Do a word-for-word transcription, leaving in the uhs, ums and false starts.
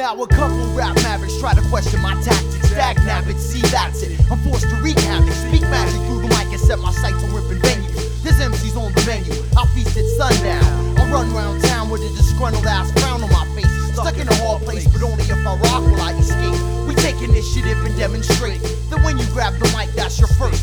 now a couple rap mavericks try to question my tactics. Dag nabbit, see that's it. I'm forced to wreak havoc, speak magic through the mic and set my sights on ripping venues. There's M Cs on the menu, I feast at sundown. I run around town with a disgruntled ass frown on my face. Stuck in a hard place, but only if I rock will I escape. We take initiative and demonstrate that when you grab the mic, that's your first